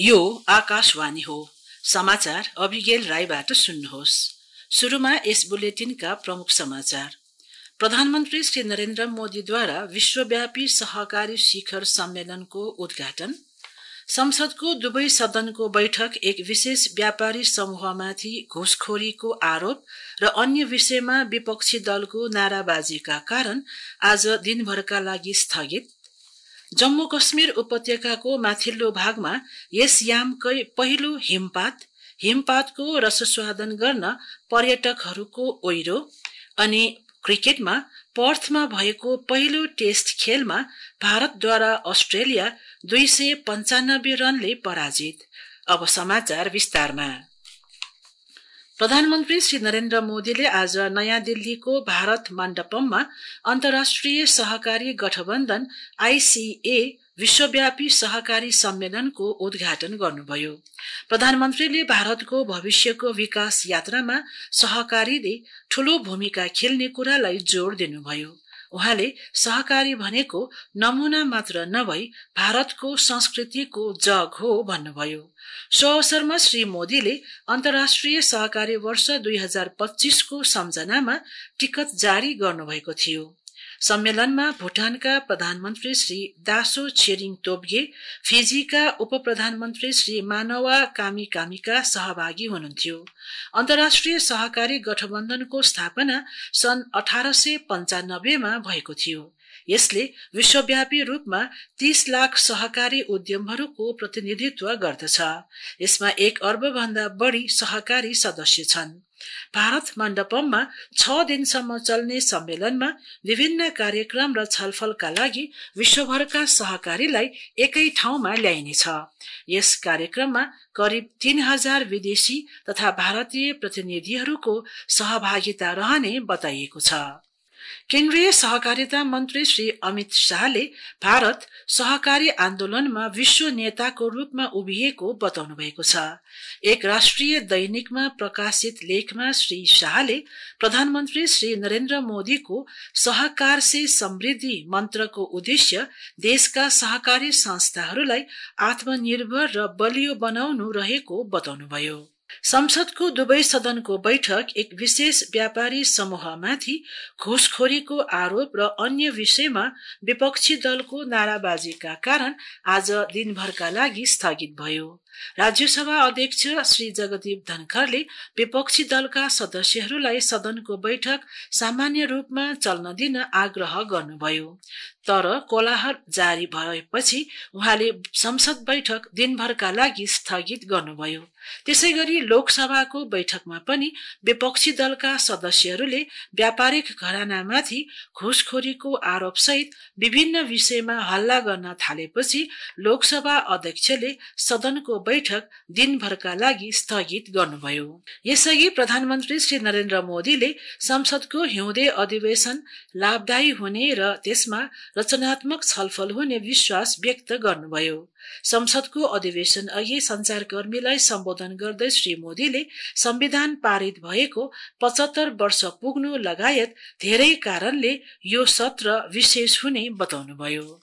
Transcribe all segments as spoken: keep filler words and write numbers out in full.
यो आकाशवाणी हो। समाचार अभिगेल राईबाट सुन्नुहोस्। सुरुमा यस बुलेटिनका प्रमुख समाचार। प्रधानमन्त्री श्री नरेन्द्र मोदीद्वारा विश्वव्यापी सहकारी शिखर सम्मेलनको उद्घाटन। संसदको दुवै सदनको बैठक एक विशेष व्यापारी समूहमाथि घुसखोरीको आरोप र अन्य विषयमा विपक्षी दलको नाराबाजीका कारण आज दिनभरका लागि स्थगित। जम्मू कश्मीर उपत्यकाको माथिल्लो भागमा यस यामकै पहिलो हिमपात, हिमपातको रसस्वादन गर्न पर्यटकहरूको ओइरो। अनि क्रिकेटमा पर्थमा भएको पहिलो टेस्ट खेलमा भारतद्वारा अस्ट्रेलिया दुई सय पञ्चानब्बे रनले पराजित। अब समाचार विस्तारमा। प्रधानमन्त्री श्री नरेन्द्र मोदीले आज नयाँ दिल्लीको भारत मण्डपममा अन्तर्राष्ट्रिय सहकारी गठबन्धन आईसीए विश्वव्यापी सहकारी सम्मेलनको उद्घाटन गर्नुभयो। प्रधानमन्त्रीले भारतको भविष्यको विकास यात्रामा सहकारीले ठूलो भूमिका खेल्ने कुरालाई जोड़ दिनुभयो। उहाँले सहकारी भनेको नमूना मात्र नभई भारतको संस्कृतिको जग हो भन्नुभयो। सो अवसरमा श्री मोदीले अन्तर्राष्ट्रिय सहकारी वर्ष दुई हजार पच्चीस को सम्झनामा टिकट जारी गर्नुभएको थियो। सम्मेलनमा भूटानका प्रधानमन्त्री श्री दासो छेरिङ तोब्गे, फिजीका उप प्रधानमन्त्री श्री मानवा कामी कामिका सहभागी हुनुहुन्थ्यो। अन्तर्राष्ट्रिय सहकारी गठबन्धनको स्थापना सन् अठार सय पञ्चानब्बेमा भएको थियो। यसले विश्वव्यापी रूपमा तीस लाख सहकारी उद्यमहरूको प्रतिनिधित्व गर्दछ। यसमा एक अर्ब भन्दा बढी सहकारी सदस्य छन्। भारत मण्डपममा छ दिनसम्म चल्ने सम्मेलनमा विभिन्न कार्यक्रम र छलफलका लागि विश्वभरका सहकारीलाई एकै ठाउँमा ल्याइनेछ। यस कार्यक्रममा करिब तीन हजार विदेशी तथा भारतीय प्रतिनिधिहरूको सहभागिता रहने बताइएको छ। केन्द्रीय सहकारिता मन्त्री श्री अमित शाहले भारत सहकारी आन्दोलनमा विश्व नेताको रूपमा उभिएको बताउनु भएको छ। एक राष्ट्रिय दैनिकमा प्रकाशित लेखमा श्री शाहले प्रधानमन्त्री श्री नरेन्द्र मोदीको सहकार से समृद्धि मन्त्रको उद्देश्य देशका सहकारी संस्थाहरूलाई आत्मनिर्भर र बलियो बनाउनु रहेको बताउनुभयो। संसदको दुवै सदनको बैठक एक विशेष व्यापारी समूहमाथि घुसखोरीको आरोप र अन्य विषयमा विपक्षी दलको नाराबाजीका कारण आज दिनभरका लागि स्थगित भयो। राज्यसभा अध्यक्ष श्री जगदीप धनखरले विपक्षी दलका सदस्यहरूलाई सदनको बैठक सामान्य रूपमा चल्न दिन आग्रह गर्नुभयो। तर कोलाहल जारी भएपछि उहाँले संसद बैठक दिनभरका लागि स्थगित गर्नुभयो। त्यसैगरी लोकसभाको बैठकमा पनि विपक्षी दलका सदस्यहरूले व्यापारिक घरानामाथि घुसखोरीको आरोपसहित विभिन्न विषयमा हल्ला गर्न थालेपछि लोकसभा अध्यक्षले सदनको बैठक दिनभरका लागि स्थगित गर्नुभयो। यसअघि प्रधानमन्त्री श्री नरेन्द्र मोदीले संसदको हिउँदे अधिवेशन लाभदायी हुने र त्यसमा रचनात्मक छलफल हुने विश्वास व्यक्त गर्नुभयो। संसदको अधिवेशन अघि संचारकर्मीलाई सम्बोधन गर्दै श्री मोदीले संविधान पारित भएको पचहत्तर वर्ष पुग्नु लगायत धेरै कारणले यो सत्र विशेष हुने बताउनुभयो।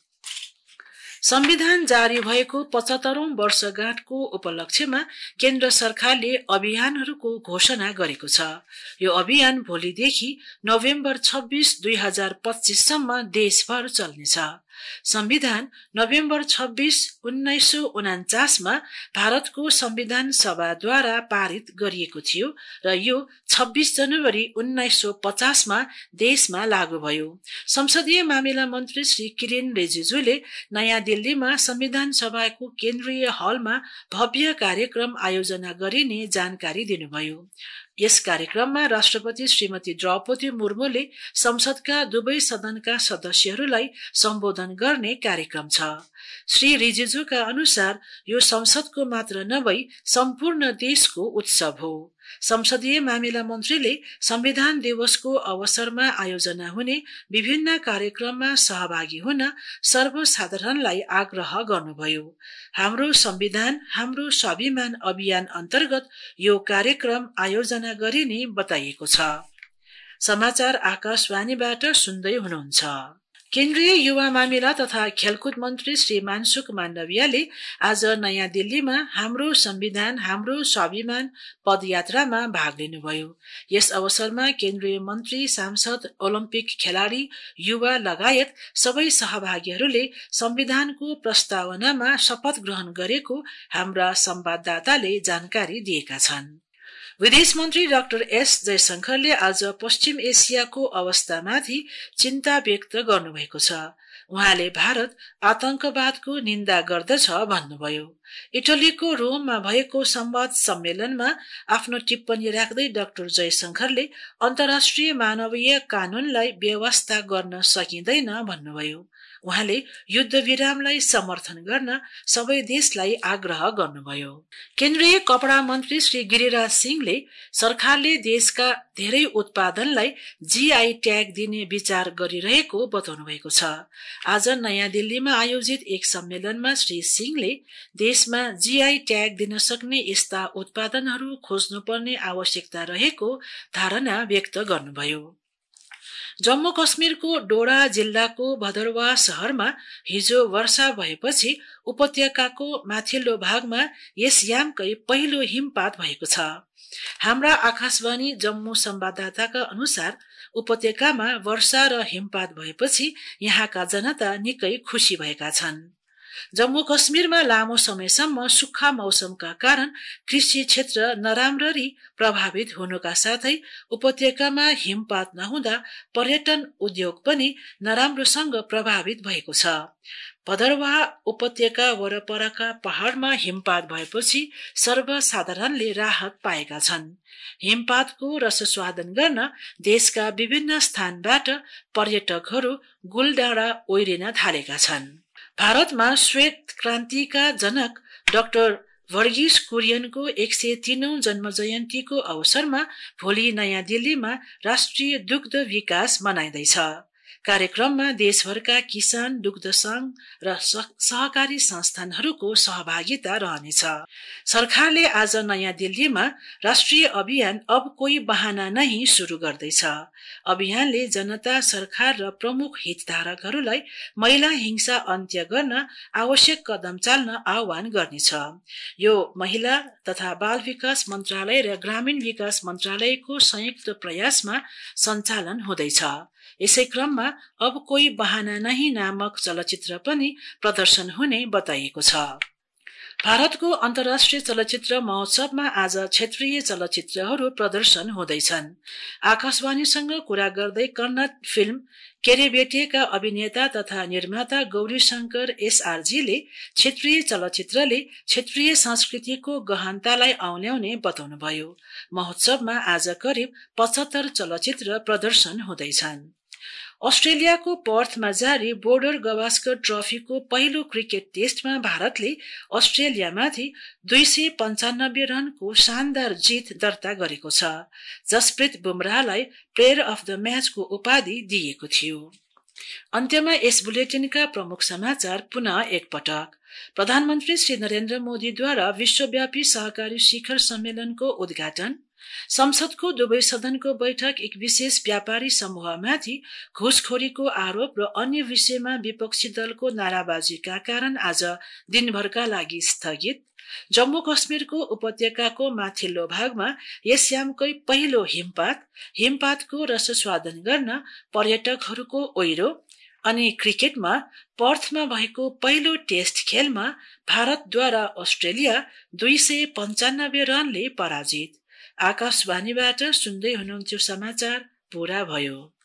संविधान जारी भएको पचहत्तरौं वर्षगाँठको उपलक्ष्यमा केन्द्र सरकारले अभियानहरूको घोषणा गरेको छ। यो अभियान भोलिदेखि नोभेम्बर छब्बीस दुई हजार पच्चीस सम्म देशभर चल्नेछ। संविधान नोभेम्बर छब्बीस उन्नाइस सौ उनाचासमा भारतको संविधान सभाद्वारा पारित गरिएको थियो र यो छब्बीस जनवरी उन्नाइस सौ पचासमा देशमा लागू भयो। संसदीय मामिला मन्त्री श्री किरेन रिजिजुले नयाँ दिल्लीमा संविधान सभाको केन्द्रीय हलमा भव्य कार्यक्रम आयोजना गरिने जानकारी दिनुभयो। यस कार्यक्रममा राष्ट्रपति श्रीमती द्रौपदी मुर्मुले संसदका दुवै सदनका सदस्यहरूलाई सम्बोधन गर्ने कार्यक्रम छ। श्री रिजिजुका अनुसार यो संसदको मात्र नभई सम्पूर्ण देशको उत्सव हो। संसदीय मामिला मन्त्रीले संविधान दिवसको अवसरमा आयोजना हुने विभिन्न कार्यक्रममा सहभागी हुन सर्वसाधारणलाई आग्रह गर्नुभयो। हाम्रो संविधान हाम्रो स्वाभिमान अभियान अन्तर्गत यो कार्यक्रम आयोजना गरिने बताइएको छ। समाचार आकाशवाणीबाट सुन्दै हुनुहुन्छ। केन्द्रीय युवा मामिला तथा खेलकुद मन्त्री श्री मानसुख माण्डवियाले आज नयाँ दिल्लीमा हाम्रो संविधान हाम्रो स्वाभिमान पदयात्रामा भाग लिनुभयो। यस अवसरमा केन्द्रीय मन्त्री, सांसद, ओलम्पिक खेलाडी, युवा लगायत सबै सहभागीहरूले संविधानको प्रस्तावनामा शपथ ग्रहण गरेको हाम्रा संवाददाताले जानकारी दिएका छन्। विदेश मन्त्री डाक्टर एस जयशंकरले आज पश्चिम एसियाको अवस्थामाथि चिन्ता व्यक्त गर्नुभएको छ। उहाँले भारत आतंकवादको निन्दा गर्दछ भन्नुभयो। इटलीको रोममा भएको संवाद सम्मेलनमा आफ्नो टिप्पणी राख्दै डाक्टर जयशंकरले अन्तर्राष्ट्रिय मानवीय कानूनलाई व्यवस्था गर्न सकिँदैन भन्नुभयो। उहाँले युद्ध विरामलाई समर्थन गर्न सबै देशलाई आग्रह गर्नुभयो। केन्द्रीय कपडा मन्त्री श्री गिरिराज सिंहले सरकारले देशका धेरै उत्पादनलाई जीआई ट्याग दिने विचार गरिरहेको बताउनु भएको छ। आज नयाँ दिल्लीमा आयोजित एक सम्मेलनमा श्री सिंहले देशमा जीआई ट्याग दिन सक्ने यस्ता उत्पादनहरू खोज्नुपर्ने आवश्यकता रहेको धारणा व्यक्त गर्नुभयो। जम्मू कश्मीरको डोडा जिल्लाको भदरवाह शहरमा हिजो वर्षा भएपछि उपत्यकाको माथिल्लो भागमा यस यामकै पहिलो हिमपात भएको छ। हाम्रा आकाशवाणी जम्मू संवाददाताका अनुसार उपत्यकामा वर्षा र हिमपात भएपछि यहाँका जनता निकै खुशी भएका छन्। जम्मू कश्मीरमा लामो समयसम्म सुक्खा मौसमका कारण कृषि क्षेत्र नराम्ररी प्रभावित हुनुका साथै उपत्यकामा हिमपात नहुँदा पर्यटन उद्योग पनि नराम्रोसँग प्रभावित भएको छ। भदरवाह उपत्यका वरपरका पहाड़मा हिमपात भएपछि सर्वसाधारणले राहत पाएका छन्। हिमपातको रसस्वादन गर्न देशका विभिन्न स्थानबाट पर्यटकहरू गुलडाँडा ओइरिन थालेका छन्। भारतमा श्वेत क्रान्तिका जनक डाक्टर वर्गीस कुरियनको एक सय तीनौं जन्म जयन्तीको अवसरमा भोलि नयाँ दिल्लीमा राष्ट्रिय दुग्ध विकास मनाइँदैछ। कार्यक्रममा देशभरका किसान, दुग्ध संघ र सहकारी संस्थानहरूको सहभागिता रहनेछ। सरकारले आज नयाँ दिल्लीमा राष्ट्रिय अभियान अब कोही बहाना नहीं शुरू गर्दैछ। अभियानले जनता, सरकार र प्रमुख हितधारकहरूलाई महिला हिंसा अन्त्य गर्न आवश्यक कदम चाल्न आह्वान गर्नेछ। यो महिला तथा बाल विकास मन्त्रालय र ग्रामीण विकास मन्त्रालयको संयुक्त प्रयासमा सञ्चालन हुँदैछ। यसै क्रममा अब कोही बहाना नहीं नामक चलचित्र पनि प्रदर्शन हुने बताइएको छ। भारतको अन्तर्राष्ट्रिय चलचित्र महोत्सवमा आज क्षेत्रीय चलचित्रहरू प्रदर्शन हुँदैछन्। आकाशवाणीसँग कुरा गर्दै कन्नड फिल्म केरेबेटेका अभिनेता तथा निर्माता गौरी शंकर एसआरजीले क्षेत्रीय चलचित्रले क्षेत्रीय संस्कृतिको गहनतालाई औल्याउने बताउनुभयो। महोत्सवमा आज करिब पचहत्तर चलचित्र प्रदर्शन हुँदैछन्। अस्ट्रेलियाको पर्थमा जारी बोर्डर गवास्कर ट्रफीको पहिलो क्रिकेट टेस्टमा भारतले अस्ट्रेलियामाथि दुई सय पञ्चानब्बे रनको शानदार जित दर्ता गरेको छ। जसप्रीत बुमराहलाई प्लेयर अफ द म्याचको उपाधि दिएको थियो। अन्त्यमा यस बुलेटिनका प्रमुख समाचार पुनः एकपटक। प्रधानमन्त्री श्री नरेन्द्र मोदीद्वारा विश्वव्यापी सहकारी शिखर सम्मेलनको उद्घाटन, संसदको दुवै सदनको बैठक एक विशेष व्यापारी समूहमाथि घुसखोरीको आरोप र अन्य विषयमा विपक्षी दलको नाराबाजीका कारण आज दिनभरका लागि स्थगित, जम्मू कश्मीरको उपत्यकाको माथिल्लो भागमा यस यामकै पहिलो हिमपात, हिमपातको रसस्वादन गर्न पर्यटकहरूको ओइरो, अनि क्रिकेटमा पर्थमा भएको पहिलो टेस्ट खेलमा भारतद्वारा अस्ट्रेलिया दुई सय पञ्चानब्बे रनले पराजित। आकाशवाणीबाट सुन्दै हुनुहुन्थ्यो समाचार पूरा भयो।